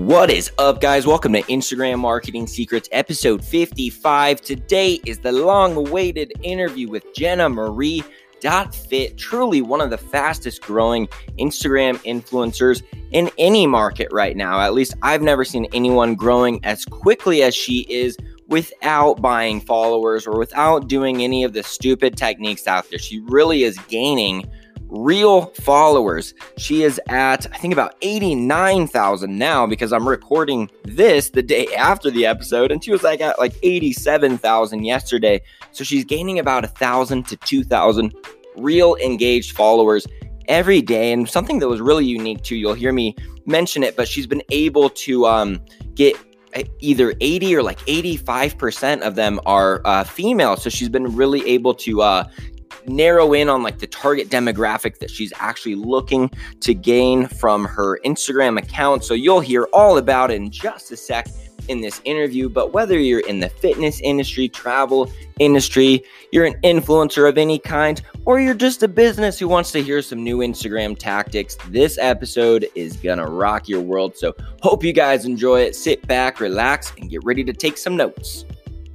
What is up, guys? Welcome to Instagram Marketing Secrets, episode 55. Today is the long-awaited interview with Jenna Marie .fit, truly one of the fastest growing Instagram influencers in any market right now. At least I've never seen anyone growing as quickly as she is without buying followers or without doing any of the stupid techniques out there. She really is gaining real followers. She is at, I think, about 89,000 now because I'm recording this the day after the episode, and she was at 87,000 yesterday. So she's gaining about 1,000 to 2,000 real engaged followers every day. And something that was really unique too, you'll hear me mention it, but she's been able to get either 80 or 85% of them are female. So she's been really able to narrow in on the target demographic that she's actually looking to gain from her Instagram account. So you'll hear all about it in just a sec in this interview. But whether you're in the fitness industry, travel industry, you're an influencer of any kind, or you're just a business who wants to hear some new Instagram tactics, this episode is gonna rock your world. So hope you guys enjoy it. Sit back, relax, and get ready to take some notes.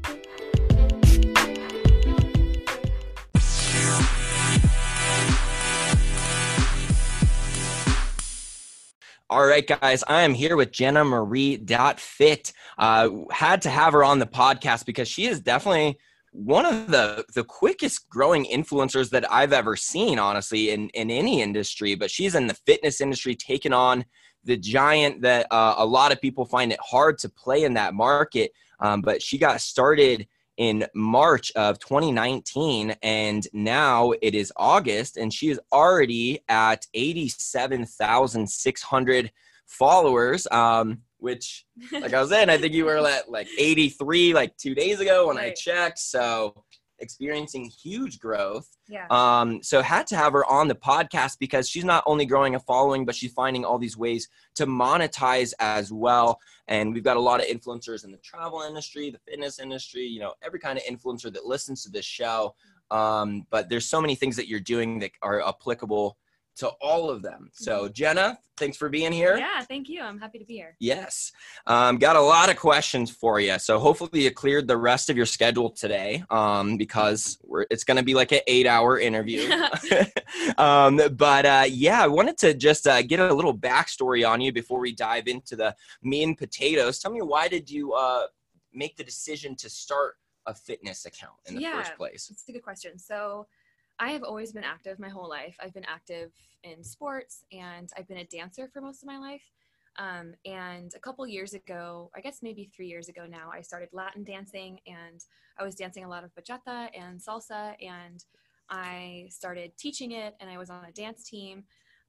All right, guys, I am here with Jenna Marie .fit. Had to have her on the podcast because she is definitely one of the quickest growing influencers that I've ever seen, honestly, in any industry. But she's in the fitness industry, taking on the giant that a lot of people find it hard to play in that market. But she got started in March of 2019, and now it is August, and she is already at 87,600 followers, which, like I was saying, I think you were at 83 2 days ago when I checked. So experiencing huge growth. Yeah. So had to have her on the podcast because she's not only growing a following, but she's finding all these ways to monetize as well. And we've got a lot of influencers in the travel industry, the fitness industry, every kind of influencer that listens to this show. But there's so many things that you're doing that are applicable to all of them. So Jenna, thanks for being here. Yeah, thank you. I'm happy to be here. Yes. Got a lot of questions for you. So hopefully you cleared the rest of your schedule today, because it's going to be like an 8-hour interview. But I wanted to just get a little backstory on you before we dive into the meat and potatoes. Tell me, why did you make the decision to start a fitness account in the first place? That's a good question. So I have always been active my whole life. I've been active in sports, and I've been a dancer for most of my life. And a couple years ago, I guess maybe 3 years ago now, I started Latin dancing, and I was dancing a lot of bachata and salsa, and I started teaching it, and I was on a dance team.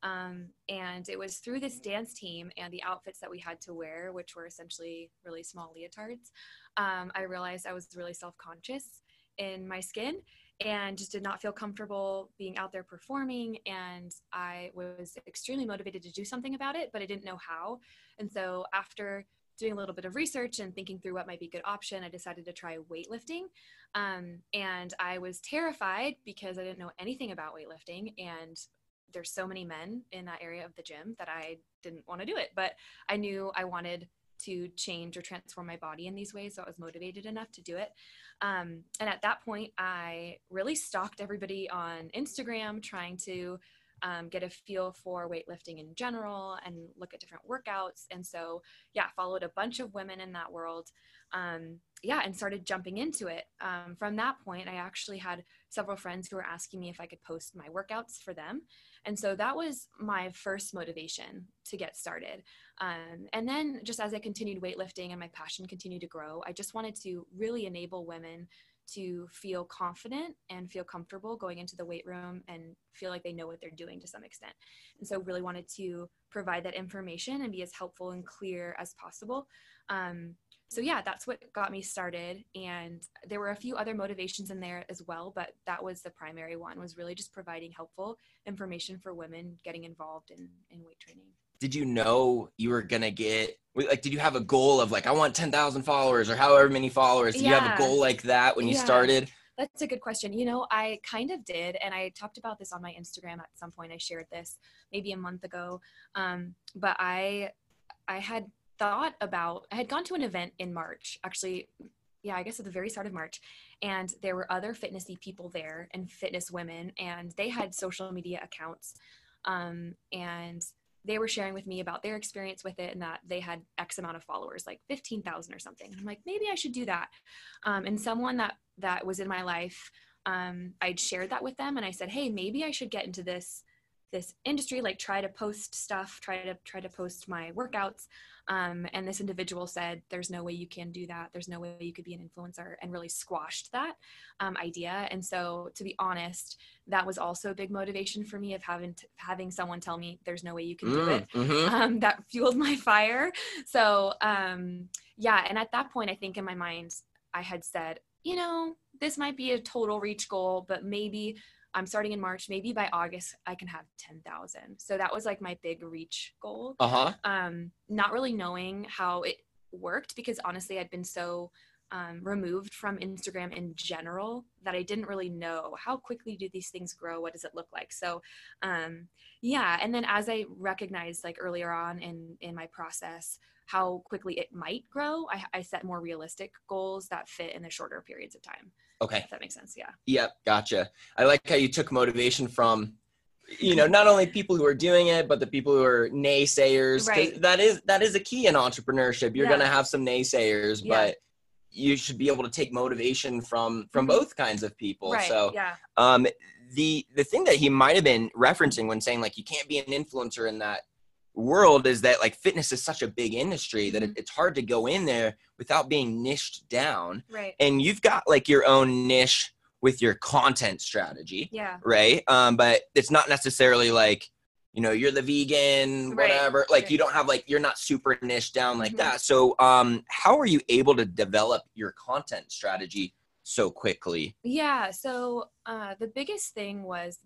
And it was through this dance team and the outfits that we had to wear, which were essentially really small leotards, I realized I was really self-conscious in my skin and just did not feel comfortable being out there performing. And I was extremely motivated to do something about it, but I didn't know how. And so after doing a little bit of research and thinking through what might be a good option, I decided to try weightlifting. And I was terrified because I didn't know anything about weightlifting. And there's so many men in that area of the gym that I didn't want to do it. But I knew I wanted to change or transform my body in these ways, so I was motivated enough to do it. And at that point, I really stalked everybody on Instagram, trying to get a feel for weightlifting in general and look at different workouts. And so, followed a bunch of women in that world, and started jumping into it. From that point, I actually had several friends who were asking me if I could post my workouts for them. And so that was my first motivation to get started. And then just as I continued weightlifting and my passion continued to grow, I just wanted to really enable women to feel confident and feel comfortable going into the weight room and feel like they know what they're doing to some extent. And so really wanted to provide that information and be as helpful and clear as possible. So that's what got me started. And there were a few other motivations in there as well, but that was the primary one, was really just providing helpful information for women getting involved in weight training. Did you know you were going to get, did you have a goal of I want 10,000 followers or however many followers? Did you have a goal like that when you started? That's a good question. I kind of did. And I talked about this on my Instagram at some point. I shared this maybe a month ago. But I had thought about, I had gone to an event in March, actually, yeah, I guess at the very start of March, and there were other fitnessy people there and fitness women, and they had social media accounts, and they were sharing with me about their experience with it and that they had X amount of followers, like 15,000 or something. And I'm like, maybe I should do that. And someone that was in my life, I'd shared that with them, and I said, hey, maybe I should get into this industry, like try to post stuff, try to post my workouts. And this individual said, there's no way you can do that. There's no way you could be an influencer, and really squashed that idea. And so, to be honest, that was also a big motivation for me of having someone tell me there's no way you can do it. Mm-hmm. That fueled my fire. So yeah. And at that point, I think in my mind, I had said, this might be a total reach goal, but maybe I'm starting in March, maybe by August I can have 10,000. So that was like my big reach goal. Not really knowing how it worked, because honestly, I'd been so removed from Instagram in general that I didn't really know how quickly do these things grow? What does it look like? So yeah. And then as I recognized like earlier on in my process, how quickly it might grow, I set more realistic goals that fit in the shorter periods of time. Okay. If that makes sense. Yeah. Yep. Gotcha. I like how you took motivation from, not only people who are doing it, but the people who are naysayers. Right. That is a key in entrepreneurship. You're going to have some naysayers, but you should be able to take motivation from both kinds of people. Right. So, yeah. The thing that he might've been referencing when saying like, you can't be an influencer in that world is that like fitness is such a big industry that it's hard to go in there without being niched down. Right. And you've got like your own niche with your content strategy. Yeah. Right. But it's not necessarily like, you're the vegan, whatever. Right. Like right. you don't have like, you're not super niched down like that. So how are you able to develop your content strategy so quickly? Yeah. So the biggest thing was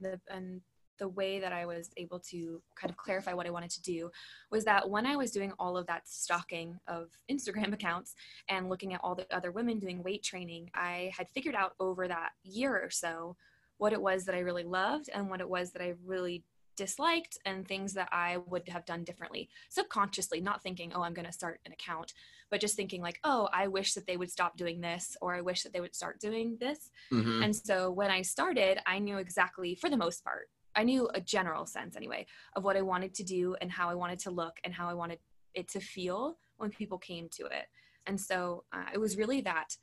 the way that I was able to kind of clarify what I wanted to do was that when I was doing all of that stalking of Instagram accounts and looking at all the other women doing weight training, I had figured out over that year or so what it was that I really loved and what it was that I really disliked, and things that I would have done differently, subconsciously, not thinking, oh, I'm going to start an account, but just thinking like, oh, I wish that they would stop doing this, or I wish that they would start doing this. And so when I started, I knew exactly, for the most part, I knew a general sense anyway of what I wanted to do and how I wanted to look and how I wanted it to feel when people came to it. And so it was really that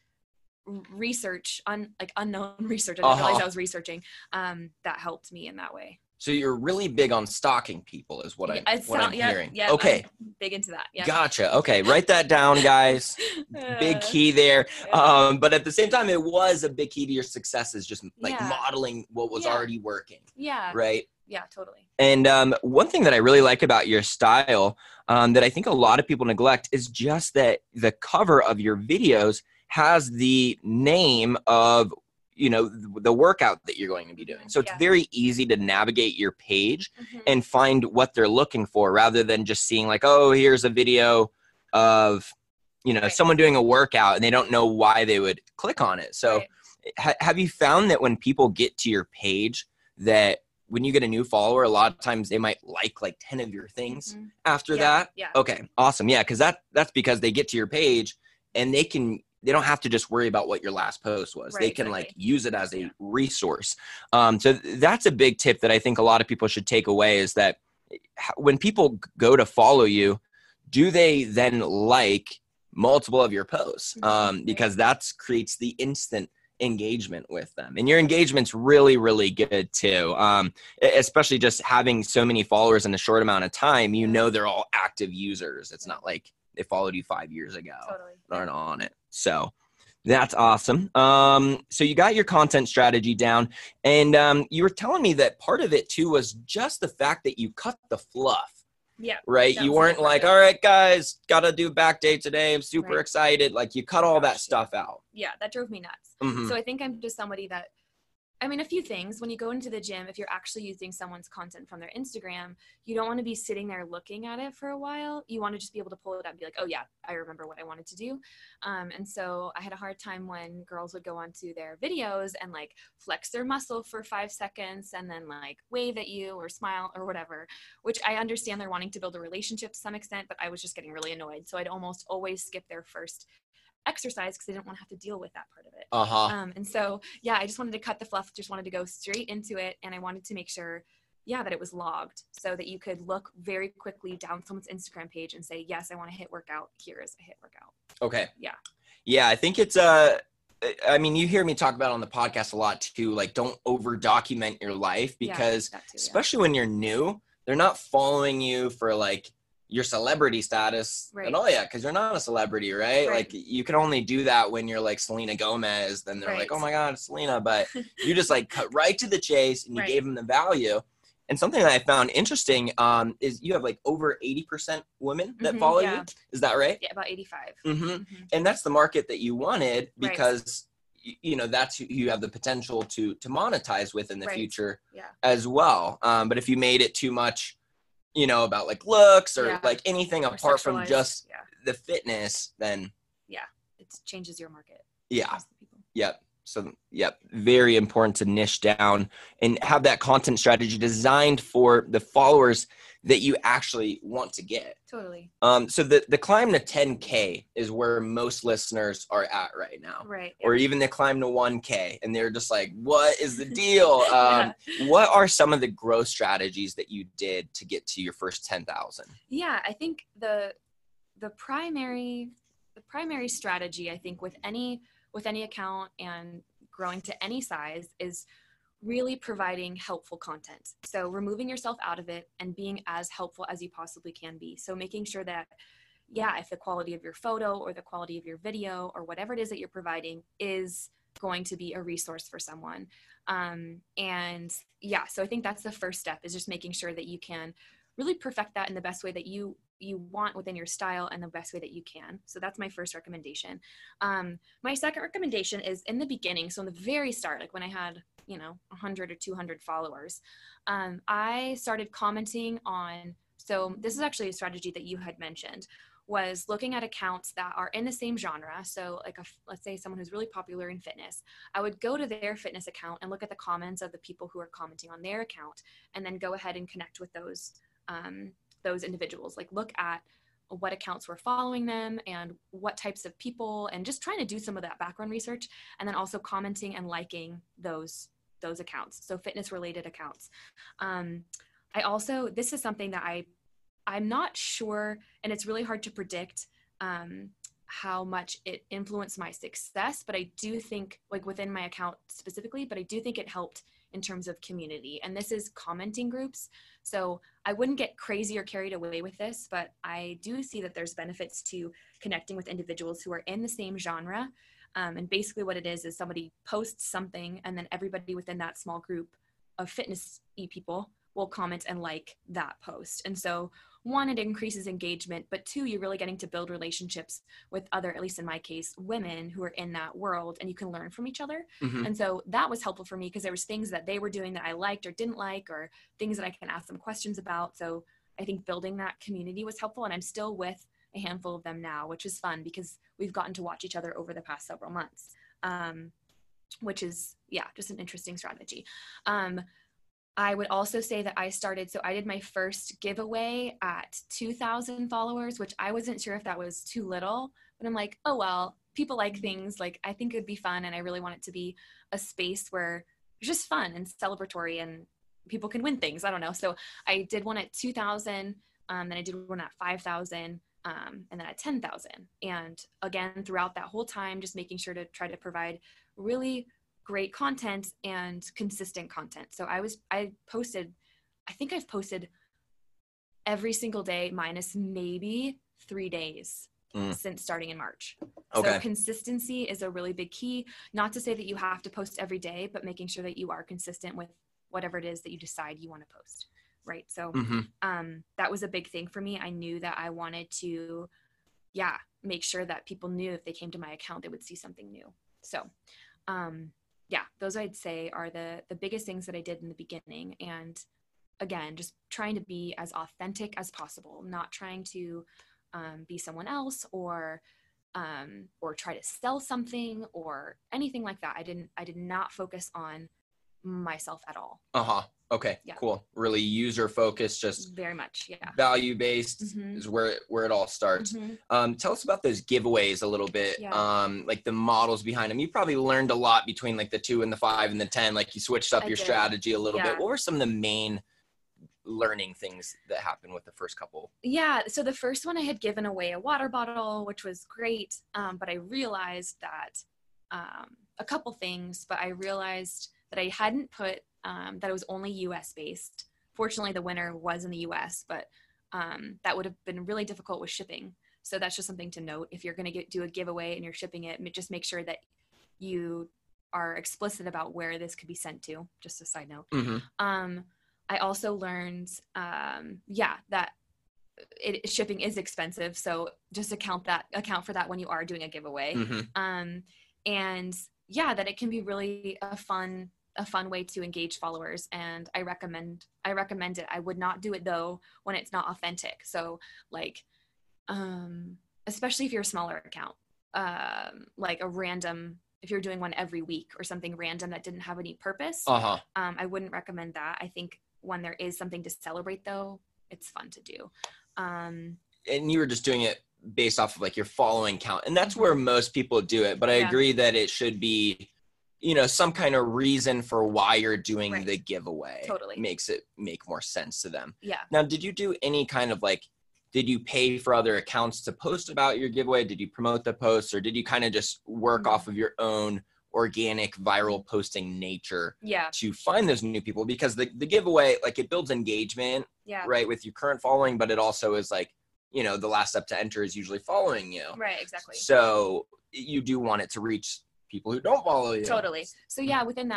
research, unknown research. I didn't realize I was researching, that helped me in that way. So you're really big on stalking people is what I'm hearing. Yeah. Okay. I'm big into that. Yeah. Gotcha. Okay. Write that down, guys. Big key there. But at the same time, it was a big key to your success is just like modeling what was already working. Yeah. Right. Yeah, totally. And one thing that I really like about your style that I think a lot of people neglect is just that the cover of your videos has the name of the workout that you're going to be doing. So it's very easy to navigate your page and find what they're looking for rather than just seeing like, oh, here's a video of, someone doing a workout and they don't know why they would click on it. So have you found that when people get to your page that when you get a new follower, a lot of times they might like 10 of your things after that? Yeah. Okay, awesome. Yeah. Cause that's because they get to your page and they don't have to just worry about what your last post was. They can use it as a resource. So that's a big tip that I think a lot of people should take away is that when people go to follow you, do they then like multiple of your posts? Because that creates the instant engagement with them. And your engagement's really, really good too. Especially just having so many followers in a short amount of time, they're all active users. It's not like they followed you 5 years ago. Totally. Aren't on it. So that's awesome. So you got your content strategy down and you were telling me that part of it too was just the fact that you cut the fluff. Yeah. Right. You weren't like, all right, guys, got to do back day today. I'm super excited. Like you cut all that stuff out. Yeah. That drove me nuts. So I think I'm just somebody that I mean, a few things. When you go into the gym, if you're actually using someone's content from their Instagram, you don't want to be sitting there looking at it for a while. You want to just be able to pull it up and be like, oh yeah, I remember what I wanted to do. And so I had a hard time when girls would go onto their videos and like flex their muscle for 5 seconds and then like wave at you or smile or whatever, which I understand they're wanting to build a relationship to some extent, but I was just getting really annoyed. So I'd almost always skip their first exercise because I didn't want to have to deal with that part of it. And so, yeah, I just wanted to cut the fluff, just wanted to go straight into it. And I wanted to make sure, that it was logged so that you could look very quickly down someone's Instagram page and say, yes, I want to hit workout. Here is a hit workout. Okay. Yeah. Yeah. I think it's, I mean, you hear me talk about it on the podcast a lot too, like don't over document your life because especially when you're new, they're not following you for like your celebrity status and all because you're not a celebrity, right? Like you can only do that when you're like Selena Gomez, then they're like, oh my God, Selena, but you just like cut right to the chase and you gave them the value. And something that I found interesting is you have like over 80% women that follow you. Is that right? Yeah, about 85. And that's the market that you wanted because you know, that's who you have the potential to monetize with in the future as well. But if you made it too much, you know, about like looks or like anything apart from just the fitness, then it changes your market. Yep. So very important to niche down and have that content strategy designed for the followers that you actually want to get. Totally. So the climb to 10K is where most listeners are at right now. Right. Or even the climb to 1K and they're just like, what is the deal? What are some of the growth strategies that you did to get to your first 10,000? Yeah, I think the primary strategy, I think with any account and growing to any size is really providing helpful content. So removing yourself out of it and being as helpful as you possibly can be. So making sure that, if the quality of your photo or the quality of your video or whatever it is that you're providing is going to be a resource for someone. So I think that's the first step is just making sure that you can really perfect that in the best way that you want within your style and the best way that you can. So that's my first recommendation. My second recommendation is in the beginning. So in the very start, like when I had, 100 or 200 followers, I started commenting on, so this is actually a strategy that you had mentioned, was looking at accounts that are in the same genre. So like let's say someone who's really popular in fitness, I would go to their fitness account and look at the comments of the people who are commenting on their account and then go ahead and connect with those individuals, like look at what accounts were following them and what types of people, and just trying to do some of that background research, and then also commenting and liking those accounts. So fitness related accounts. I also, this is something that I'm not sure, and it's really hard to predict how much it influenced my success, but I do think, like within my account specifically, but I do think it helped in terms of community. And this is commenting groups. So I wouldn't get crazy or carried away with this, but I do see that there's benefits to connecting with individuals who are in the same genre. And basically what it is somebody posts something and then everybody within that small group of fitness-y people will comment and like that post. And so one, it increases engagement, but two, you're really getting to build relationships with other, at least in my case, women who are in that world, and you can learn from each other. And so that was helpful for me because there was things that they were doing that I liked or didn't like, or things that I can ask them questions about. So I think building that community was helpful, and I'm still with a handful of them now, which is fun because we've gotten to watch each other over the past several months, which is, just an interesting strategy. I would also say that I did my first giveaway at 2,000 followers, which I wasn't sure if that was too little, but I'm like, oh, well, people like things, like I think it'd be fun. And I really want it to be a space where it's just fun and celebratory and people can win things. I don't know. So I did one at 2,000, then I did one at 5,000, and then at 10,000. And again, throughout that whole time, just making sure to try to provide really great content and consistent content. So I've posted every single day minus maybe 3 days since starting in March. Okay. So consistency is a really big key. Not to say that you have to post every day, but making sure that you are consistent with whatever it is that you decide you want to post. Right. So that was a big thing for me. I knew that I wanted to, make sure that people knew if they came to my account, they would see something new. So yeah, those I'd say are the biggest things that I did in the beginning. And again, just trying to be as authentic as possible, not trying to be someone else or try to sell something or anything like that. I did not focus on myself at all. Okay, yeah. Cool. Really user focused, just very much. Yeah. Value based is where it all starts. Tell us about those giveaways a little bit. Yeah. Like the models behind them. You probably learned a lot between like the 2 and the 5 and the 10. Like you switched up your strategy a little bit. What were some of the main learning things that happened with the first couple? Yeah. So the first one I had given away a water bottle, which was great. But I realized that a couple things, but I realized that I hadn't put that it was only US based. Fortunately, the winner was in the US, but that would have been really difficult with shipping. So that's just something to note. If you're going to do a giveaway and you're shipping it, just make sure that you are explicit about where this could be sent to. Just a side note. I also learned, that shipping is expensive. So just account for that when you are doing a giveaway. And yeah, that it can be really a fun way to engage followers. And I recommend it. I would not do it though when it's not authentic. So like, especially if you're a smaller account, like a random, if you're doing one every week or something random that didn't have any purpose, I wouldn't recommend that. I think when there is something to celebrate though, it's fun to do. And you were just doing it based off of like your following count. And that's where most people do it. But I agree that it should be, some kind of reason for why you're doing the giveaway. Totally. Makes it make more sense to them. Yeah. Now, did you do any kind of like, did you pay for other accounts to post about your giveaway? Did you promote the posts, or did you kind of just work off of your own organic viral posting nature to find those new people? Because the giveaway, like it builds engagement, right, with your current following, but it also is like, the last step to enter is usually following you. Right, exactly. So you do want it to reach people who don't follow you. Totally. So yeah, within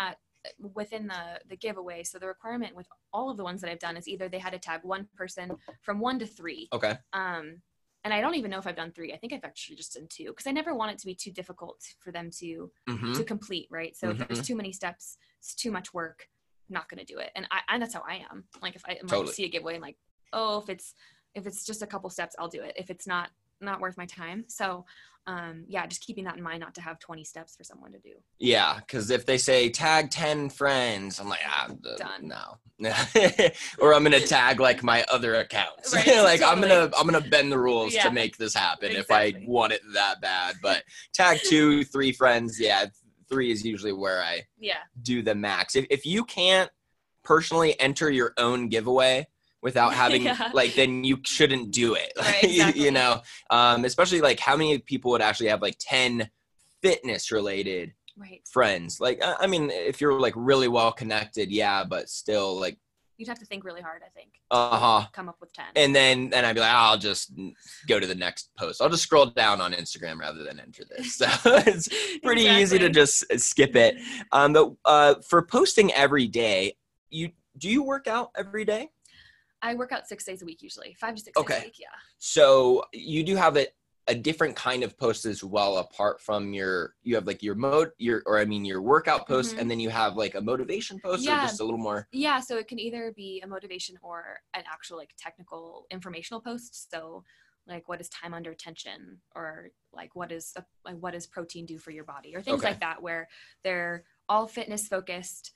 the giveaway, so the requirement with all of the ones that I've done is either they had to tag one person from 1 to 3. Okay. And I don't even know if I've done 3. I think I've actually just done 2 because I never want it to be too difficult for them to complete, right? So if there's too many steps, it's too much work, I'm not going to do it. And that's how I am. Like if I see a giveaway, I'm like, oh, if it's just a couple steps, I'll do it. If it's not worth my time. So just keeping that in mind, not to have 20 steps for someone to do. Yeah, because if they say tag 10 friends, I'm like, done. No. Or I'm gonna tag like my other accounts. Right, like totally. I'm gonna bend the rules to make this happen if I want it that bad. But tag 2, 3 friends, 3 is usually where I do the max. If you can't personally enter your own giveaway without having like, then you shouldn't do it. Right, exactly. Especially like how many people would actually have like 10 fitness related friends? Like, I mean, if you're like really well connected, but still like, you'd have to think really hard, I think. Come up with 10. And then I'd be like, I'll just go to the next post. I'll just scroll down on Instagram rather than enter this. So it's pretty easy to just skip it. But for posting every day, do you work out every day? I work out 6 days a week, usually 5 to 6 days a week. Yeah. So you do have a different kind of post as well, apart from you have like your workout post, and then you have like a motivation post, or just a little more. Yeah. So it can either be a motivation or an actual like technical informational post. So like, what is time under tension, or like what does protein do for your body, or things like that, where they're all fitness focused.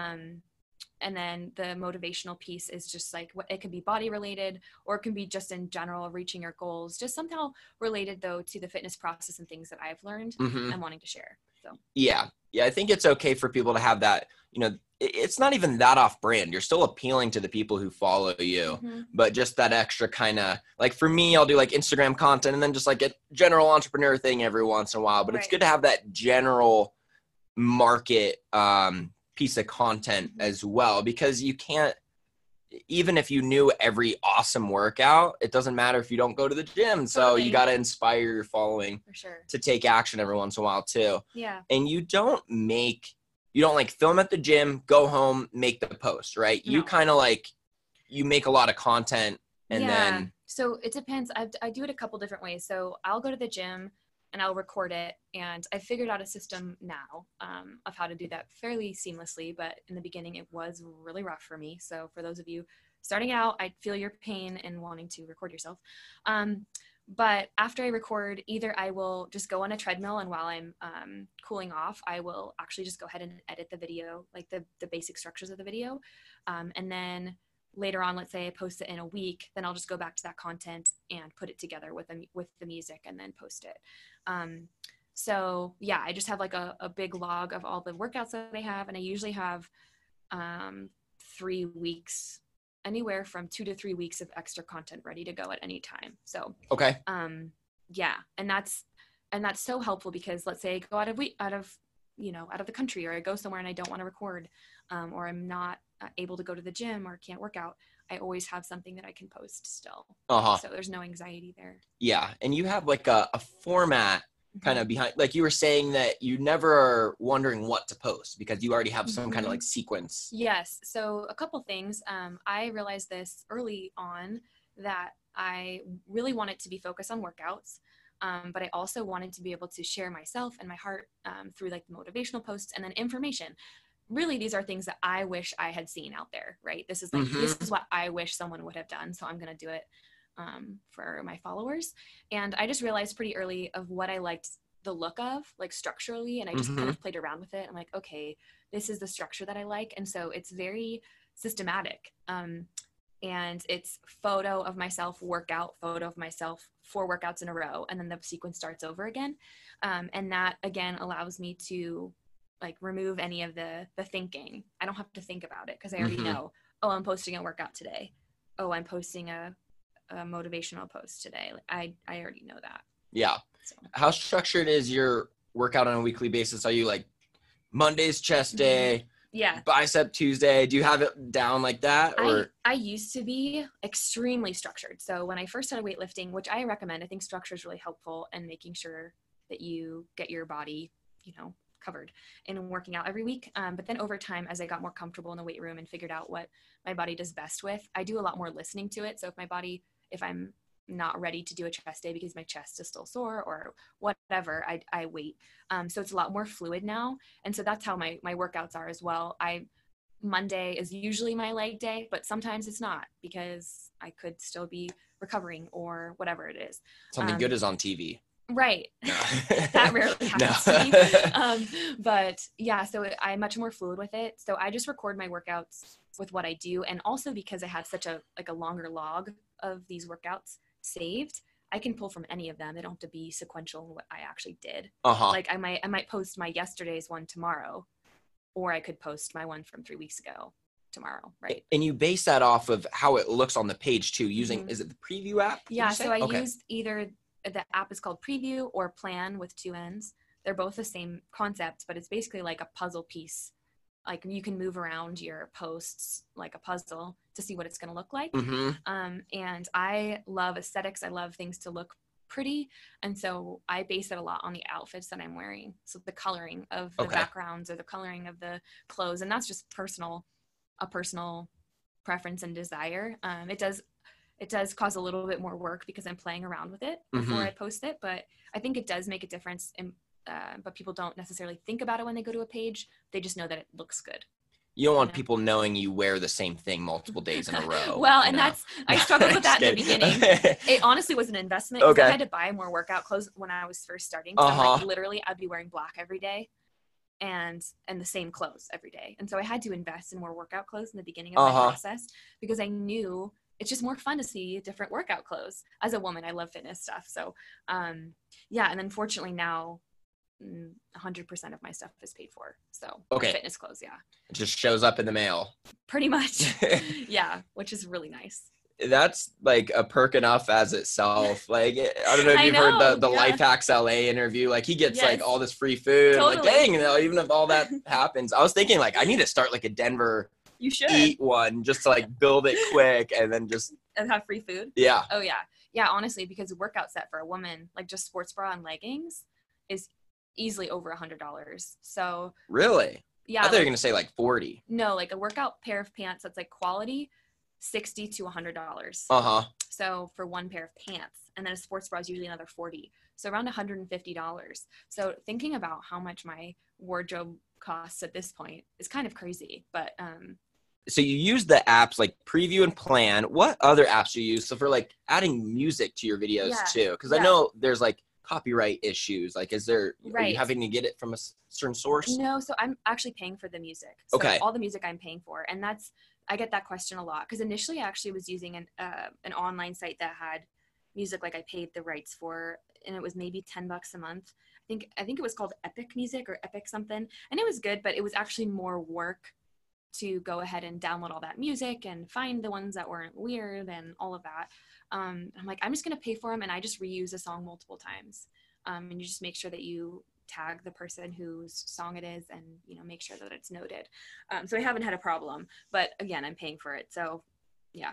And then the motivational piece is just like, it can be body related, or it can be just in general reaching your goals, just somehow related though to the fitness process and things that I've learned and wanting to share. So I think it's okay for people to have that. It's not even that off brand. You're still appealing to the people who follow you, but just that extra kind of, like for me, I'll do like Instagram content and then just like a general entrepreneur thing every once in a while. But it's good to have that general market piece of content as well, because you can't, even if you knew every awesome workout, it doesn't matter if you don't go to the gym. So you got to inspire your following to take action every once in a while too. Yeah. And you don't like film at the gym, go home, make the post, right? No. You kind of like, you make a lot of content and then. So it depends. I do it a couple different ways. So I'll go to the gym and I'll record it. And I figured out a system now of how to do that fairly seamlessly. But in the beginning, it was really rough for me. So for those of you starting out, I feel your pain in wanting to record yourself. But after I record, either I will just go on a treadmill, and while I'm cooling off, I will actually just go ahead and edit the video, like the basic structures of the video. And then later on, let's say I post it in a week, then I'll just go back to that content and put it together with the music and then post it. So yeah, I just have like a big log of all the workouts that I have. And I usually have 3 weeks, anywhere from 2 to 3 weeks of extra content ready to go at any time. So, okay. Yeah. And that's so helpful, because let's say I go out of the country, or I go somewhere and I don't want to record, or I'm not able to go to the gym or can't work out. I always have something that I can post still. So there's no anxiety there. Yeah. And you have like a format kind of behind, like you were saying that you never are wondering what to post because you already have some kind of like sequence. Yes. So a couple things. I realized this early on, that I really wanted to be focused on workouts. But I also wanted to be able to share myself and my heart through like the motivational posts, and then information. Really, these are things that I wish I had seen out there, right? This is like, this is what I wish someone would have done. So I'm going to do it for my followers. And I just realized pretty early of what I liked the look of, like structurally. And I just kind of played around with it. I'm like, okay, this is the structure that I like. And so it's very systematic. And it's photo of myself, workout, photo of myself, 4 workouts in a row. And then the sequence starts over again. And that again allows me to like remove any of the thinking. I don't have to think about it, because I already know, oh, I'm posting a workout today. Oh, I'm posting a motivational post today. I already know that. Yeah. So. How structured is your workout on a weekly basis? Are you like Monday's chest day? Yeah. Bicep Tuesday? Do you have it down like that? Or I used to be extremely structured. So when I first started weightlifting, which I recommend, I think structure is really helpful in making sure that you get your body, covered in working out every week. But then over time, as I got more comfortable in the weight room and figured out what my body does best with, I do a lot more listening to it. So if I'm not ready to do a chest day because my chest is still sore or whatever, I wait. So it's a lot more fluid now. And so that's how my workouts are as well. Monday is usually my leg day, but sometimes it's not, because I could still be recovering or whatever it is. Something good is on TV. Right. No. That rarely happens to me. But yeah, so I'm much more fluid with it. So I just record my workouts with what I do. And also because I have such a longer log of these workouts saved, I can pull from any of them. They don't have to be sequential in what I actually did. Like I might post my yesterday's one tomorrow, or I could post my one from 3 weeks ago tomorrow. Right. And you base that off of how it looks on the page too, using, is it the Preview app? Yeah. So I used either the app is called Preview or Plan with 2 N's. They're both the same concept, but it's basically like a puzzle piece. Like you can move around your posts like a puzzle to see what it's going to look like. And I love aesthetics. I love things to look pretty. And so I base it a lot on the outfits that I'm wearing. So the coloring of the backgrounds or the coloring of the clothes. And that's just a personal preference and desire. It does cause a little bit more work because I'm playing around with it before I post it, but I think it does make a difference. But people don't necessarily think about it when they go to a page. They just know that it looks good. You don't want people knowing you wear the same thing multiple days in a row. Well, and I struggled with that in the beginning. It honestly was an investment. I had to buy more workout clothes when I was first starting. So like literally I'd be wearing black every day and the same clothes every day. And so I had to invest in more workout clothes in the beginning of my process, because I knew it's just more fun to see different workout clothes. As a woman, I love fitness stuff. So, yeah. And then fortunately now 100% of my stuff is paid for. So fitness clothes. Yeah. It just shows up in the mail. Pretty much. Yeah. Which is really nice. That's like a perk enough as itself. Like, I don't know if you've heard the Life Hacks LA interview. Like he gets like all this free food. Totally. Like, dang, even if all that happens, I was thinking like, I need to start like a Denver You should eat one just to like build it quick and then just and have free food. Yeah. Oh yeah. Yeah. Honestly, because a workout set for a woman, like just sports bra and leggings, is easily over $100. So really? Yeah. I thought you were going to say like 40. No, like a workout pair of pants that's like quality $60 to $100. Uh-huh. So for one pair of pants, and then a sports bra is usually another $40. So around $150. So thinking about how much my wardrobe costs at this point is kind of crazy. But so you use the apps like Preview and Plan. What other apps do you use? So for like adding music to your videos too, because I know there's like copyright issues. Like, are you having to get it from a certain source? No, so I'm actually paying for the music. So all the music I'm paying for, and I get that question a lot, because initially I actually was using an online site that had music like I paid the rights for, and it was maybe $10 a month. I think it was called Epic Music or Epic something, and it was good, but it was actually more work to go ahead and download all that music and find the ones that weren't weird and all of that. I'm like, I'm just going to pay for them, and I just reuse a song multiple times. And you just make sure that you tag the person whose song it is, and, you know, make sure that it's noted. So I haven't had a problem, but again, I'm paying for it. So yeah.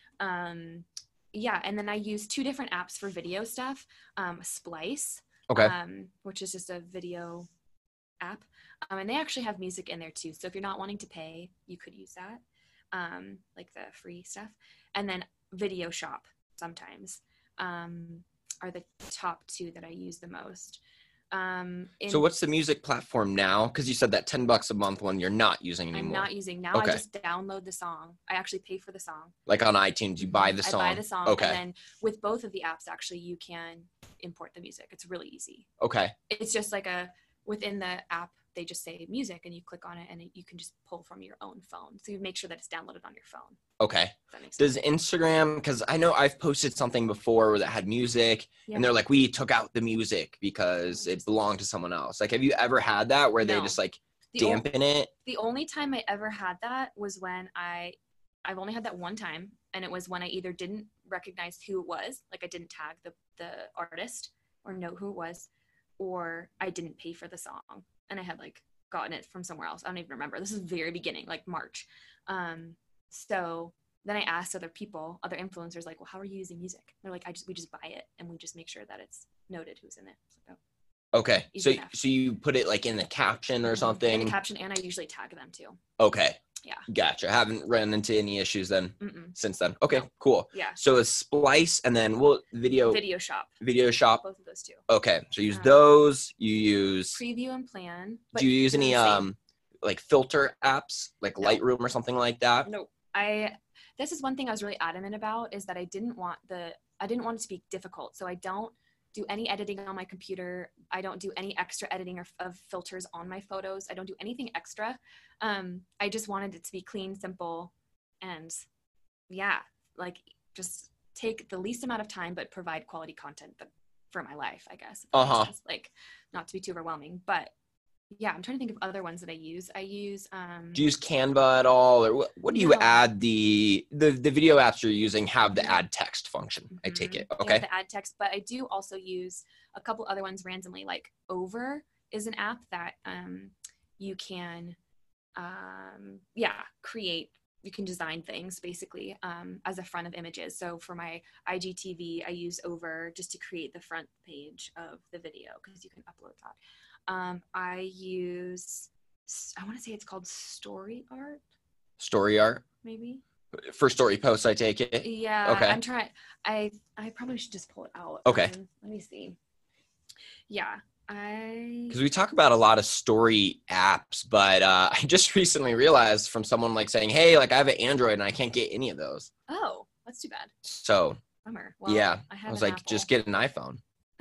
And then I use 2 different apps for video stuff. Splice, which is just a video app. And they actually have music in there too. So if you're not wanting to pay, you could use that, like the free stuff. And then Video Shop sometimes are the top 2 that I use the most. So what's the music platform now? Because you said that $10 a month one you're not using anymore. I'm not using now. I just download the song. I actually pay for the song. Like on iTunes, you buy the song. I buy the song. Okay. And then with both of the apps, actually, you can import the music. It's really easy. Okay. It's just like within the app, they just say music, and you click on it, and you can just pull from your own phone. So you make sure that it's downloaded on your phone. Okay. Does Instagram, because I know I've posted something before that had music, and they're like, we took out the music because it belonged to someone else. Like, have you ever had that where they just like dampen it? The only time I ever had that was when I've only had that one time, and it was when I either didn't recognize who it was, like I didn't tag the artist or know who it was, or I didn't pay for the song, and I had like gotten it from somewhere else. I don't even remember. This is very beginning, like March. So then I asked other people, other influencers, like, well, how are you using music? They're like, we just buy it, and we just make sure that it's noted who's in it. So, okay. So you put it like in the caption or something? In the caption, and I usually tag them too. Okay. Yeah. Gotcha. Haven't run into any issues then since then. Okay, cool. Yeah. So a Splice, and then Video Shop. Video Shop. Both of those two. Okay. So you use those. You use Preview and Plan. Do you use any like filter apps, like Lightroom or something like that? No. This is one thing I was really adamant about, is that I didn't want it to be difficult. So I don't do any editing on my computer. I don't do any extra editing of filters on my photos. I don't do anything extra. I just wanted it to be clean, simple, and like just take the least amount of time, but provide quality content for my life, I guess. Like, not to be too overwhelming, but yeah, I'm trying to think of other ones that I use. Do you use Canva at all, or what do you add? The video apps you're using have the add text function. I take it. Okay. The add text, but I do also use a couple other ones randomly. Like Over is an app that you can create. You can design things basically as a front of images. So for my IGTV, I use Over just to create the front page of the video, because you can upload that. I use, I want to say it's called Story Art. Story Art? Maybe. For story posts, I take it? Yeah. Okay. I'm trying. I probably should just pull it out. Okay. Let me see. Yeah. Because we talk about a lot of story apps, but I just recently realized from someone like saying, hey, like I have an Android and I can't get any of those. Oh, that's too bad. So, bummer. Well, yeah. I was like, Apple. Just get an iPhone.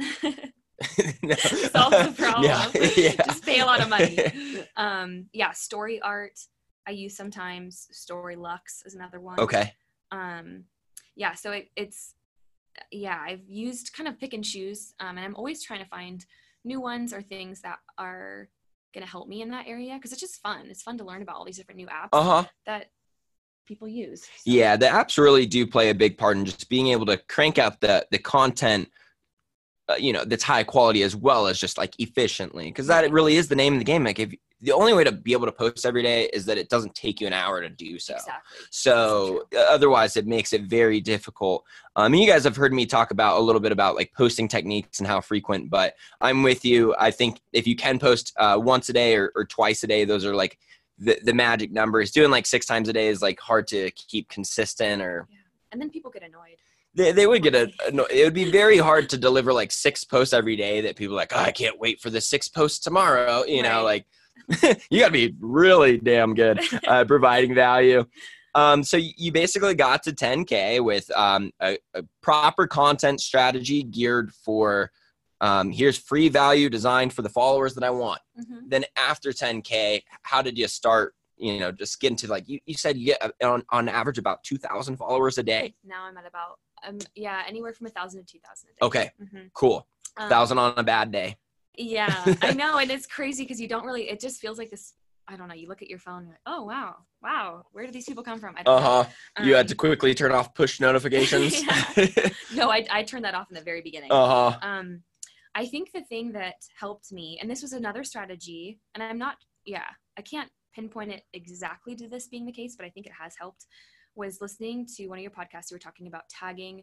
Solve the problem. Yeah. Just pay a lot of money. Story Art I use sometimes. Story Lux is another one. Okay. So I've used kind of pick and choose, and I'm always trying to find new ones or things that are gonna help me in that area, because it's just fun. It's fun to learn about all these different new apps that people use. So. Yeah, the apps really do play a big part in just being able to crank out the content that's high quality, as well as just like efficiently, because that really is the name of the game. Like, if the only way to be able to post every day is that it doesn't take you an hour to do so. Exactly. So otherwise it makes it very difficult. And you guys have heard me talk about a little bit about like posting techniques and how frequent, but I'm with you. I think if you can post once a day or twice a day, those are like the magic numbers. Doing like 6 times a day is like hard to keep consistent, or and then people get annoyed. They would get it would be very hard to deliver like 6 posts every day that people are like, oh, I can't wait for the 6 posts tomorrow. You know, like you got to be really damn good at providing value. So you basically got to 10K with a proper content strategy geared for here's free value designed for the followers that I want. Mm-hmm. Then after 10K, how did you start? You know, just get into like, you said you get on average about 2,000 followers a day. Now I'm at about, anywhere from 1,000 to 2,000 a day. Okay, cool. 1,000 on a bad day. Yeah, I know. And it's crazy because you don't really, it just feels like this, I don't know. You look at your phone and you're like, oh, wow. Where did these people come from? I don't know. You had to quickly turn off push notifications. No, I turned that off in the very beginning. I think the thing that helped me, and this was another strategy, and I can't pinpoint it exactly to this being the case, but I think it has helped, was listening to one of your podcasts. You were talking about tagging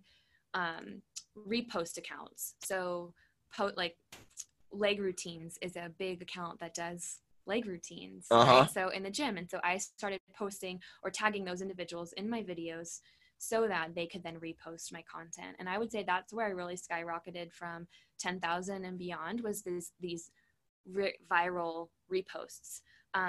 repost accounts. So like leg routines is a big account that does leg routines. Right? So in the gym. And so I started posting or tagging those individuals in my videos so that they could then repost my content. And I would say that's where I really skyrocketed from 10,000 and beyond, was these viral reposts.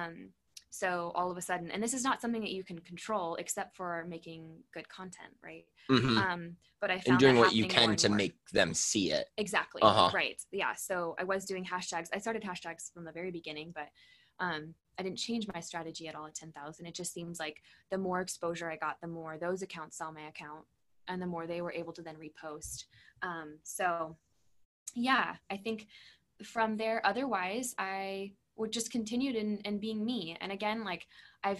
So all of a sudden, and this is not something that you can control except for making good content, right? Mm-hmm. But I found and doing what you can to make them see it. Exactly. Right. Yeah. So I was doing hashtags. I started hashtags from the very beginning, but I didn't change my strategy at all at 10,000. It just seems like the more exposure I got, the more those accounts saw my account, and the more they were able to then repost. So yeah, I think from there, otherwise I would just continued in being me. And again, like I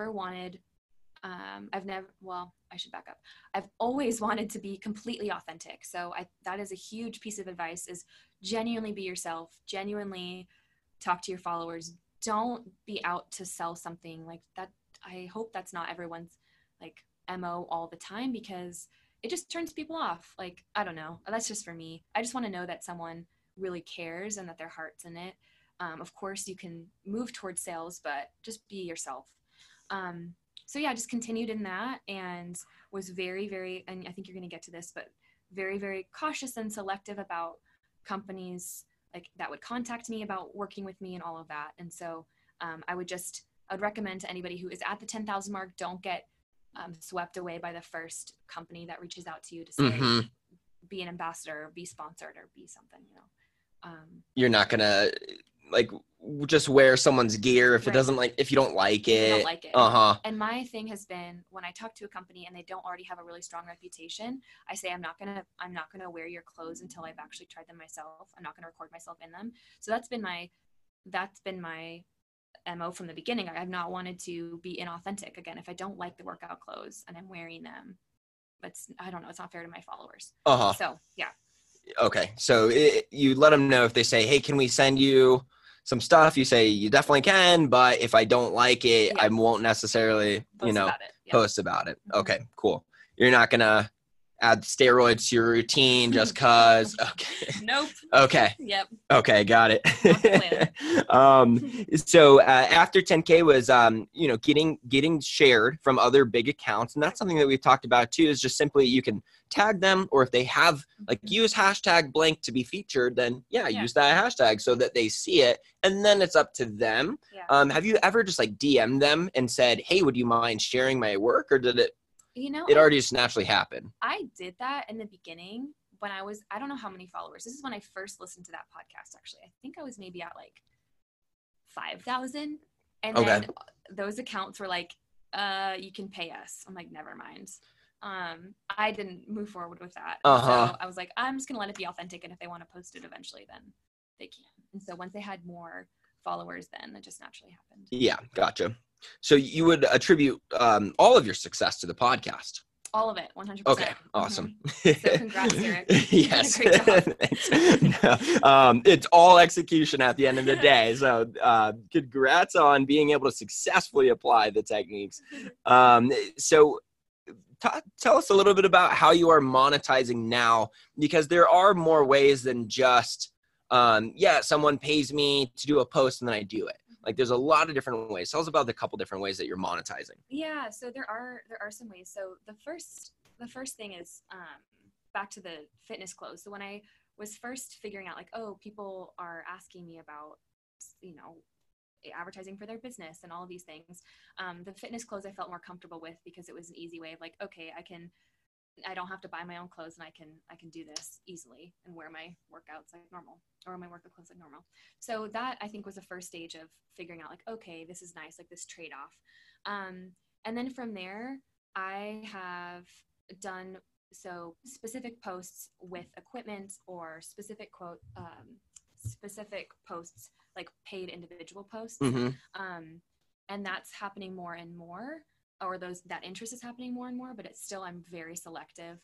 should back up. I've always wanted to be completely authentic. So that is a huge piece of advice, is genuinely be yourself, genuinely talk to your followers. Don't be out to sell something like that. I hope that's not everyone's like MO all the time, because it just turns people off. Like, I don't know. That's just for me. I just want to know that someone really cares and that their heart's in it. Of course you can move towards sales, but just be yourself. So yeah, I just continued in that and was very, very, and I think you're going to get to this, but very, very cautious and selective about companies like that would contact me about working with me and all of that. And so I would recommend to anybody who is at the 10,000 mark, don't get swept away by the first company that reaches out to you to say, be an ambassador, be sponsored, or be something, you know. You're not going to like just wear someone's gear if it doesn't like, if you don't like it. You don't like it. And my thing has been, when I talk to a company and they don't already have a really strong reputation, I say, I'm not gonna wear your clothes until I've actually tried them myself. I'm not gonna record myself in them. So that's been my MO from the beginning. I've not wanted to be inauthentic. Again, if I don't like the workout clothes and I'm wearing them, I don't know, it's not fair to my followers. So yeah. Okay. So you let them know if they say, hey, can we send you some stuff? You say you definitely can, but if I don't like it, I won't necessarily, post about it. Okay, cool. You're not going to add steroids to your routine just cause. Okay. Nope. Okay. Yep. Okay. Got it. So after 10K was, getting shared from other big accounts. And that's something that we've talked about too, is just simply you can tag them, or if they have like use hashtag blank to be featured, then use that hashtag so that they see it. And then it's up to them. Yeah. Have you ever just like DM them and said, hey, would you mind sharing my work? Or did it already just naturally happen? I did that in the beginning when I don't know how many followers. This is when I first listened to that podcast, actually. I think I was maybe at like 5,000. And then those accounts were like, you can pay us. I'm like, never mind. I didn't move forward with that. So I was like, I'm just going to let it be authentic. And if they want to post it eventually, then they can. And so once they had more followers, then it just naturally happened. Yeah. Gotcha. So you would attribute all of your success to the podcast? All of it, 100%. Okay, awesome. So congrats, Eric. Yes. Great job. No, it's all execution at the end of the day. So congrats on being able to successfully apply the techniques. So tell us a little bit about how you are monetizing now, because there are more ways than just, someone pays me to do a post and then I do it. Like there's a lot of different ways. Tell us about the couple different ways that you're monetizing. Yeah, so there are some ways. So the first thing is back to the fitness clothes. So when I was first figuring out like, oh, people are asking me about, advertising for their business and all of these things, the fitness clothes I felt more comfortable with because it was an easy way of like, okay, I don't have to buy my own clothes, and I can do this easily and wear my workouts like normal, or my workout clothes like normal. So that I think was the first stage of figuring out like, okay, this is nice, like this trade-off. And then from there, I have done specific posts with equipment, or specific posts, like paid individual posts. Mm-hmm. And that's happening more and more, or that interest is happening more and more, but it's still, I'm very selective.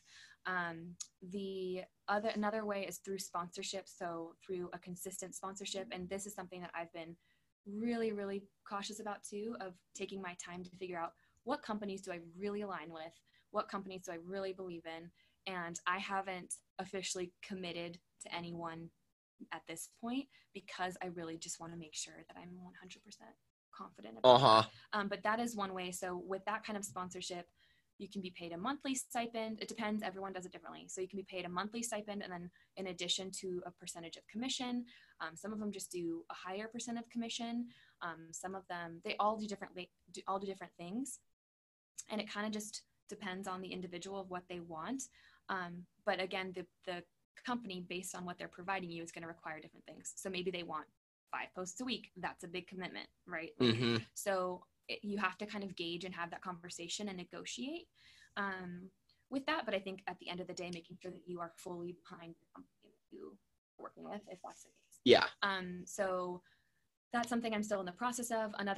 Another way is through sponsorship. So through a consistent sponsorship. And this is something that I've been really, really cautious about too, of taking my time to figure out what companies do I really align with? What companies do I really believe in? And I haven't officially committed to anyone at this point, because I really just want to make sure that I'm 100% confident about that. But that is one way. So with that kind of sponsorship, you can be paid a monthly stipend. It depends. Everyone does it differently. So you can be paid a monthly stipend, and then in addition to a percentage of commission. Some of them just do a higher percent of commission. Some of them, they all do different things. And it kind of just depends on the individual of what they want. But again, the company, based on what they're providing you, is going to require different things. So maybe they want 5 posts a week. That's a big commitment, right? Mm-hmm. So you have to kind of gauge and have that conversation and negotiate with that. But I think at the end of the day, making sure that you are fully behind the company that you are working with, if that's the case. Yeah. So that's something I'm still in the process of. A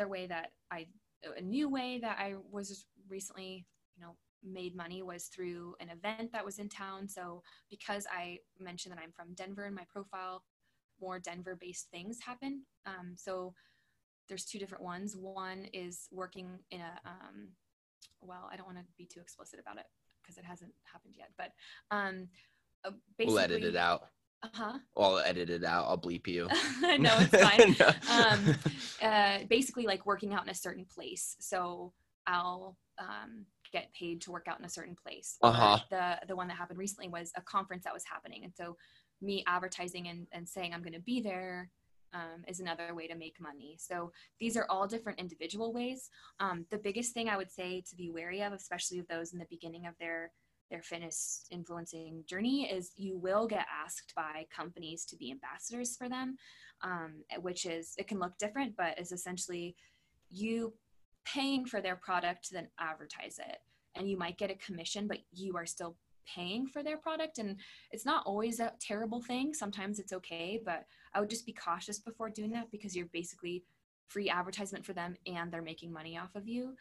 new way that I was recently, made money was through an event that was in town. So because I mentioned that I'm from Denver in my profile, more Denver-based things happen. So there's 2 different ones. One is working in I don't want to be too explicit about it because it hasn't happened yet, but basically, we'll edit it out. I'll edit it out. I'll bleep you. No, it's fine. No. Basically like working out in a certain place. So I'll get paid to work out in a certain place. Or the one that happened recently was a conference that was happening. And so me advertising and saying I'm going to be there is another way to make money. So these are all different individual ways. The biggest thing I would say to be wary of, especially of those in the beginning of their fitness influencing journey, is you will get asked by companies to be ambassadors for them, which is, it can look different, but is essentially you paying for their product to then advertise it. And you might get a commission, but you are still paying for their product. And it's not always a terrible thing. Sometimes it's okay, but I would just be cautious before doing that, because you're basically free advertisement for them and they're making money off of you.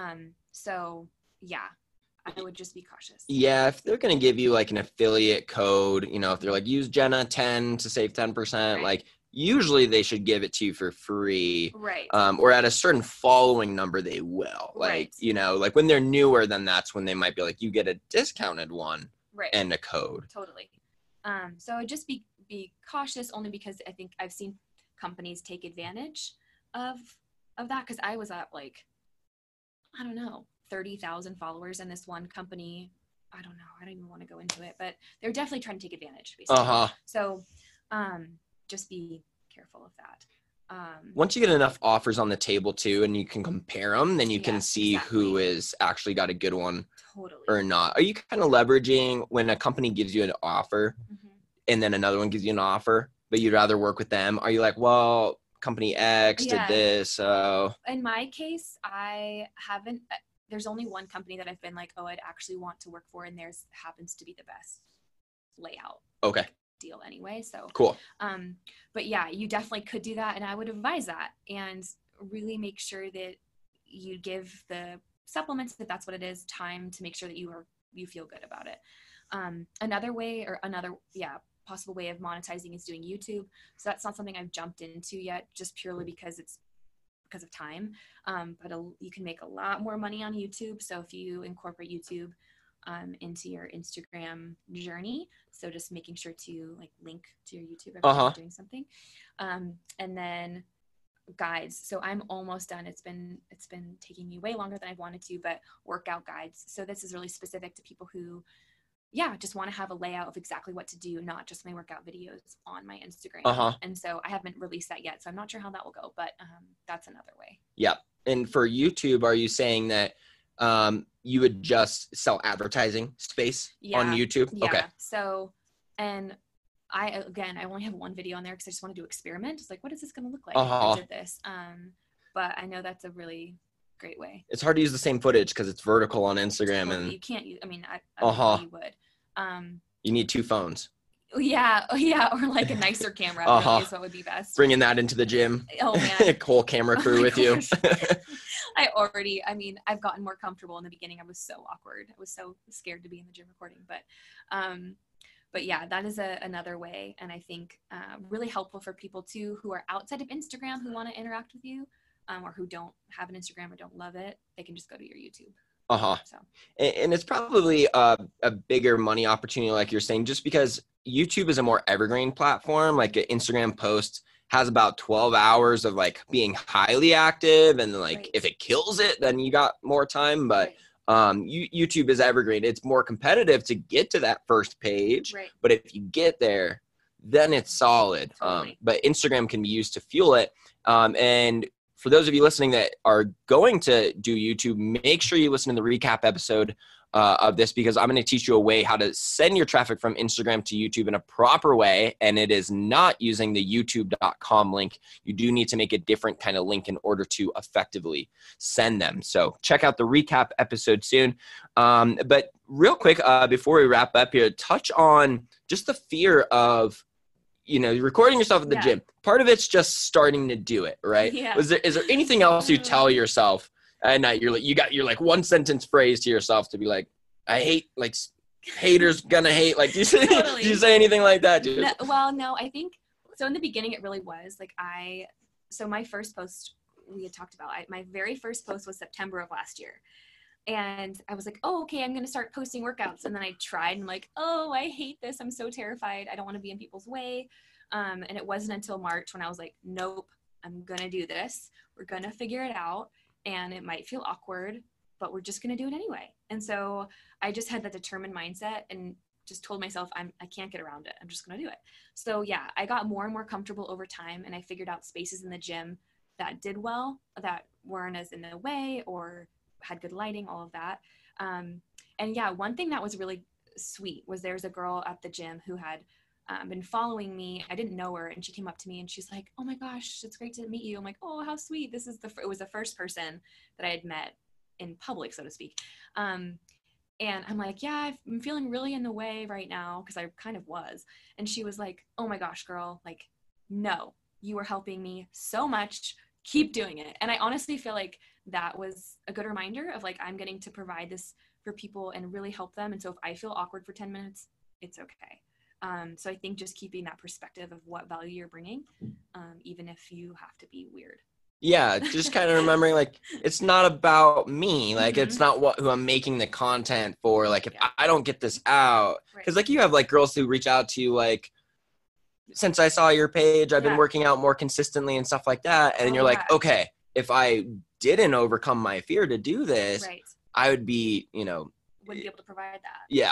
So yeah, I would just be cautious. Yeah, if they're going to give you like an affiliate code, if they're like, use Jenna 10 to save 10%, right, like usually they should give it to you for free. Right. Or at a certain following number, they will. Like, right. Like when they're newer, then that's when they might be like, you get a discounted one, right, and a code. Totally. So I'd just be cautious, only because I think I've seen companies take advantage of that. Cause I was at like, I don't know, 30,000 followers in this one company. I don't know. I don't even want to go into it, but they're definitely trying to take advantage, basically. So, just be careful of that. Once you get enough offers on the table too, and you can compare them, then you can see who is actually got a good one or not. Are you kind of leveraging when a company gives you an offer, mm-hmm, and then another one gives you an offer, but you'd rather work with them? Are you like, well, company X did this, so. In my case, I haven't, there's only one company that I've been like, oh, I'd actually want to work for, and theirs happens to be the best layout. Okay. Deal anyway, so cool. But yeah, you definitely could do that, and I would advise that, and really make sure that you give the supplements, if that's what it is, time to make sure that you feel good about it. Another possible way of monetizing is doing YouTube. So that's not something I've jumped into yet, just purely because of time. But you can make a lot more money on YouTube. So if you incorporate YouTube into your Instagram journey, so just making sure to like link to your YouTube every time you're doing something, and then guides. So I'm almost done. It's been taking me way longer than I wanted to, but workout guides. So this is really specific to people who, just want to have a layout of exactly what to do, not just my workout videos on my Instagram. And so I haven't released that yet. So I'm not sure how that will go, but that's another way. Yeah. And for YouTube, are you saying that you would just sell advertising space on YouTube? Yeah. Okay. So, and I only have one video on there because I just wanted to experiment. It's like, what is this going to look like if I did this? But I know that's a really great way. It's hard to use the same footage because it's vertical on Instagram, and you can't use. I mean, I you would. You need 2 phones. Yeah, or like a nicer camera. Really is what would be best. Bringing that into the gym. Oh man, whole camera crew with you. I've gotten more comfortable. In the beginning, I was so awkward. I was so scared to be in the gym recording, but yeah, that is another way, and I think really helpful for people too who are outside of Instagram who want to interact with you, or who don't have an Instagram or don't love it. They can just go to your YouTube. So. And it's probably a bigger money opportunity, like you're saying, just because YouTube is a more evergreen platform. Like an Instagram post has about 12 hours of like being highly active, and like if it kills it, then you got more time. But YouTube is evergreen. It's more competitive to get to that first page, but if you get there, then it's solid. Totally. But Instagram can be used to fuel it. And for those of you listening that are going to do YouTube, make sure you listen to the recap episode of this, because I'm going to teach you a way how to send your traffic from Instagram to YouTube in a proper way. And it is not using the youtube.com link. You do need to make a different kind of link in order to effectively send them. So check out the recap episode soon. But real quick, before we wrap up here, touch on just the fear of, recording yourself at the gym. Part of it's just starting to do it, right? Yeah. Is there anything else you tell yourself at night? You're like one sentence phrase to yourself to be like, I hate, like, haters gonna hate. Like, do you say anything like that? No, I think so. In the beginning, it really was like so my first post we had talked about, my very first post was September of last year. And I was like, oh, okay, I'm going to start posting workouts. And then I tried and like, oh, I hate this. I'm so terrified. I don't want to be in people's way. And it wasn't until March when I was like, nope, I'm going to do this. We're going to figure it out. And it might feel awkward, but we're just going to do it anyway. And so I just had that determined mindset and just told myself, I can't get around it. I'm just going to do it. So yeah, I got more and more comfortable over time. And I figured out spaces in the gym that did well, that weren't as in the way or had good lighting, all of that. And yeah, one thing that was really sweet was there's a girl at the gym who had been following me. I didn't know her, and she came up to me and she's like, oh my gosh, it's great to meet you. I'm like, oh, how sweet. It was the first person that I had met in public, so to speak. And I'm like, yeah, I'm feeling really in the way right now, because I kind of was. And she was like, oh my gosh, girl, like, no, you are helping me so much. Keep doing it. And I honestly feel like that was a good reminder of like, I'm getting to provide this for people and really help them. And so if I feel awkward for 10 minutes, it's okay. So I think just keeping that perspective of what value you're bringing, even if you have to be weird. Yeah, just kind of remembering, like, it's not about me. Like, it's not who I'm making the content for. Like, if I don't get this out, because like you have like girls who reach out to you like, since I saw your page, I've been working out more consistently and stuff like that. And you're like, okay, if I didn't overcome my fear to do this, I would be, wouldn't be able to provide that. Yeah.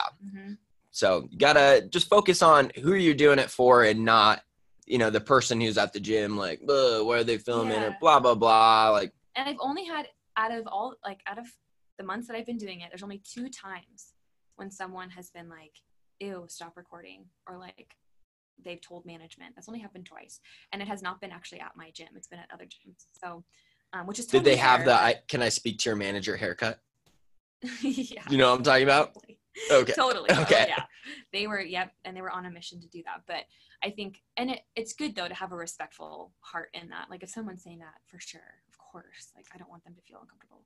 So you gotta just focus on who you're doing it for, and not, the person who's at the gym, like, where are they filming or blah, blah, blah. Like, and I've only had out of the months that I've been doing it, there's only 2 times when someone has been like, ew, stop recording, or like, they've told management. That's only happened twice, and it has not been actually at my gym. It's been at other gyms. So, which is totally did they have fair, can I speak to your manager haircut? Yeah. You know what I'm talking about? Totally. Okay. Totally. Okay. Oh, yeah. They were, and they were on a mission to do that. But I think, and it's good though to have a respectful heart in that. Like if someone's saying that, for sure, of course, like I don't want them to feel uncomfortable.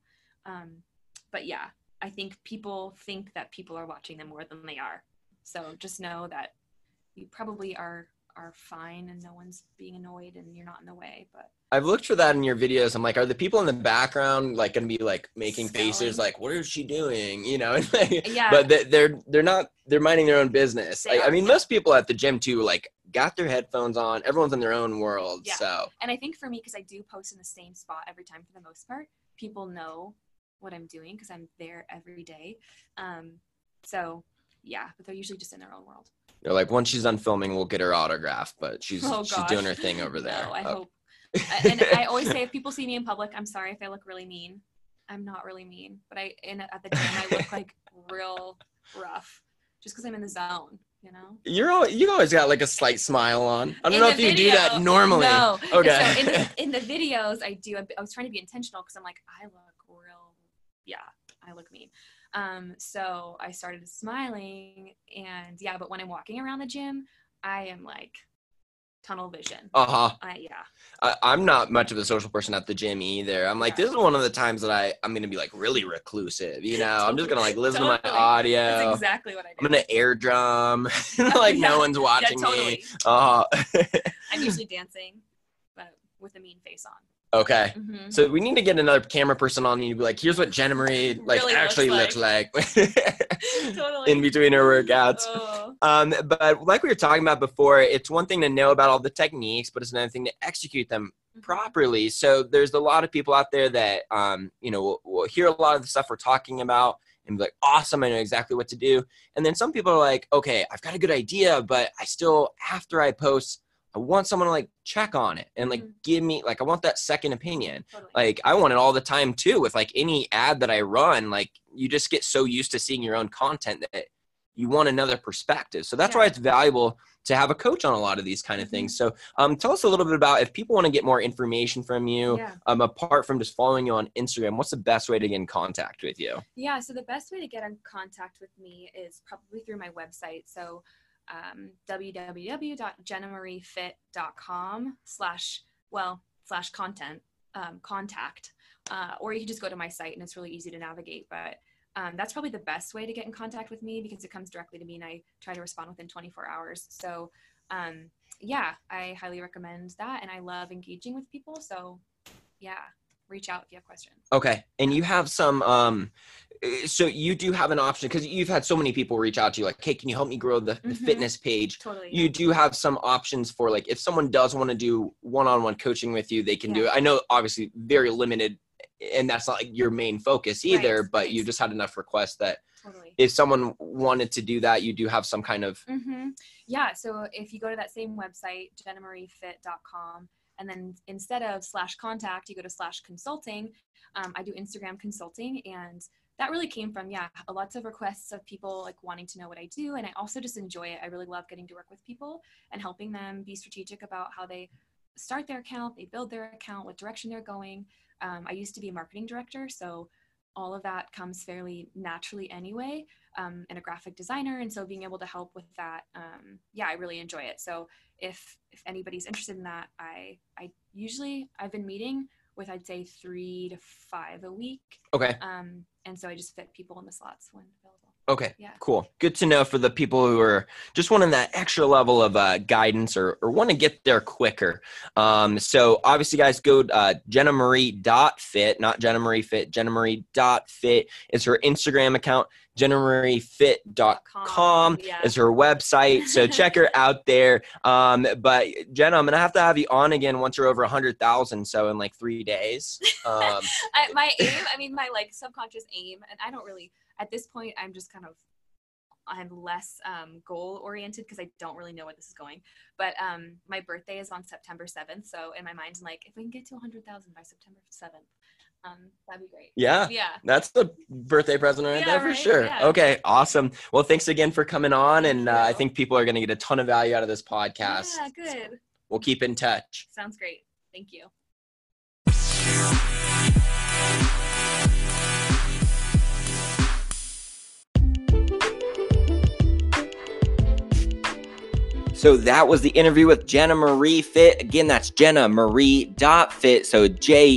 But yeah, I think people think that people are watching them more than they are. So just know that you probably are fine and no one's being annoyed and you're not in the way. But I've looked for that in your videos. I'm like, are the people in the background like going to be like making Spelling. faces like, what is she doing? Yeah. But they're not, they're minding their own business. I mean, most people at the gym too, like got their headphones on. Everyone's in their own world. Yeah. So, and I think for me, because I do post in the same spot every time for the most part, people know what I'm doing because I'm there every day. So yeah, but they're usually just in their own world. They're like, once she's done filming, we'll get her autograph, but she's doing her thing over there. No, I hope. And I always say, if people see me in public, I'm sorry if I look really mean. I'm not really mean, but at the gym, I look like real rough just because I'm in the zone, you know? You always got like a slight smile on. I don't know if you do that normally. No. Okay. So in the videos, I was trying to be intentional because I'm like, I look mean. So I started smiling, and but when I'm walking around the gym, I am like tunnel vision. I'm not much of a social person at the gym either. I'm like, this is one of the times that I'm gonna be like really reclusive, you know. Totally. I'm just gonna like listen to my audio. That's exactly what I do. I'm gonna air drum. Like no one's watching me. I'm usually dancing, but with a mean face on. Okay. Mm-hmm. So we need to get another camera person on you to be like, here's what Jenna Marie really actually looks like. Totally. In between her workouts. But like we were talking about before, it's one thing to know about all the techniques, but it's another thing to execute them properly. So there's a lot of people out there that, will hear a lot of the stuff we're talking about and be like, awesome, I know exactly what to do. And then some people are like, okay, I've got a good idea, but I still, after I post, I want someone to like check on it and like give me like, I want that second opinion. Totally. Like I want it all the time too with like any ad that I run. Like you just get so used to seeing your own content that you want another perspective. So that's why it's valuable to have a coach on a lot of these kind of things. So tell us a little bit about if people want to get more information from you, apart from just following you on Instagram, what's the best way to get in contact with you? Yeah. So the best way to get in contact with me is probably through my website. So www.jennamariefit.com /content contact, or you can just go to my site and it's really easy to navigate, but that's probably the best way to get in contact with me because it comes directly to me and I try to respond within 24 hours. So I highly recommend that, and I love engaging with people, so reach out if you have questions. Okay. And you have some, so you do have an option because you've had so many people reach out to you like, hey, can you help me grow the fitness page? Totally. You do have some options for like, if someone does want to do one-on-one coaching with you, they can do it. I know obviously very limited and that's not like your main focus either, but you just had enough requests that if someone wanted to do that, you do have some kind of. Yeah. So if you go to that same website, jennamariefit.com, and then instead of /contact, you go to /consulting. I do Instagram consulting, and that really came from, lots of requests of people like wanting to know what I do. And I also just enjoy it. I really love getting to work with people and helping them be strategic about how they start their account, they build their account, what direction they're going. I used to be a marketing director, so all of that comes fairly naturally anyway, and a graphic designer. And so being able to help with that, I really enjoy it. So if anybody's interested in that, I've been meeting with, I'd say 3 to 5 a week. Okay. And so I just fit people in the slots when available. Okay, cool. Good to know for the people who are just wanting that extra level of guidance or want to get there quicker. So obviously, guys, go JennaMarie.fit, not Jenna Marie Fit, JennaMarie.fit is her Instagram account. JennaMarieFit.com is her website. So check her out there. But Jenna, I'm going to have you on again once you're over 100,000. So in like 3 days. My aim, my like subconscious aim, and I don't really, at this point, I'm less goal oriented because I don't really know where this is going. But my birthday is on September 7th. So in my mind, I'm like, if we can get to 100,000 by September 7th, that'd be great. Yeah. That's the birthday present right there for sure. Yeah. Okay. Awesome. Well, thanks again for coming on. And I think people are going to get a ton of value out of this podcast. Yeah, good. So we'll keep in touch. Sounds great. Thank you. So that was the interview with Jenna Marie Fit. Again, that's JennaMarie.fit. So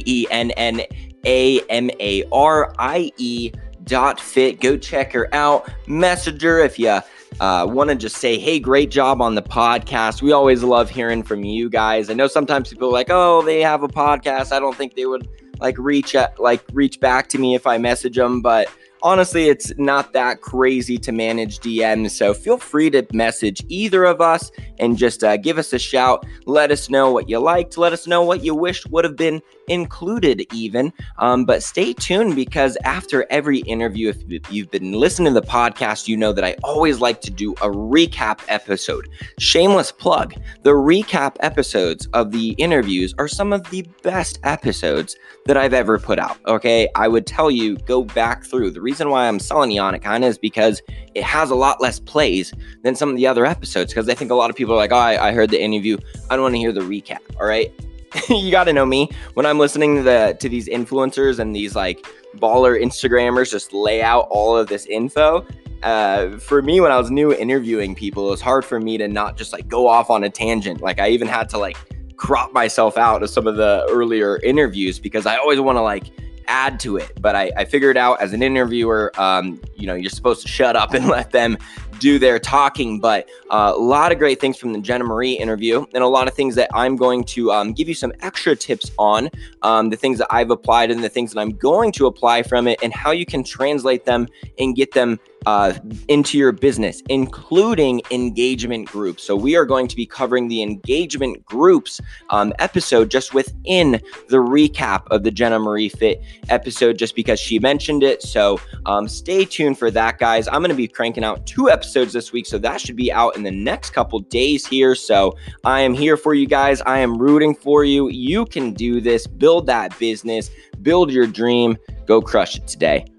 JennaMarie.fit. Go check her out. Message her if you want to just say, hey, great job on the podcast. We always love hearing from you guys. I know sometimes people are like, oh, they have a podcast. I don't think they would reach back to me if I message them, but honestly, it's not that crazy to manage DMs. So feel free to message either of us and just give us a shout. Let us know what you liked. Let us know what you wished would have been included even. But stay tuned, because after every interview, if you've been listening to the podcast, you know that I always like to do a recap episode. Shameless plug. The recap episodes of the interviews are some of the best episodes that I've ever put out. Okay, I would tell you, go back through. The reason why I'm selling you on it kind of is because it has a lot less plays than some of the other episodes, because I think a lot of people are like, oh, I heard the interview, I don't want to hear the recap. All right. You got to know me when I'm listening to these influencers and these like baller Instagrammers just lay out all of this info. For me, when I was new interviewing people, it was hard for me to not just like go off on a tangent. Like I even had to like crop myself out of some of the earlier interviews because I always want to like add to it. But I figured out as an interviewer, you're supposed to shut up and let them do their talking. But a lot of great things from the Jenna Marie interview, and a lot of things that I'm going to give you some extra tips on, the things that I've applied and the things that I'm going to apply from it, and how you can translate them and get them into your business, including engagement groups. So we are going to be covering the engagement groups episode just within the recap of the Jenna Marie Fit episode, just because she mentioned it. So stay tuned for that, guys. I'm going to be cranking out 2 episodes this week, so that should be out in the next couple days here. So I am here for you guys. I am rooting for you. You can do this. Build that business. Build your dream. Go crush it today.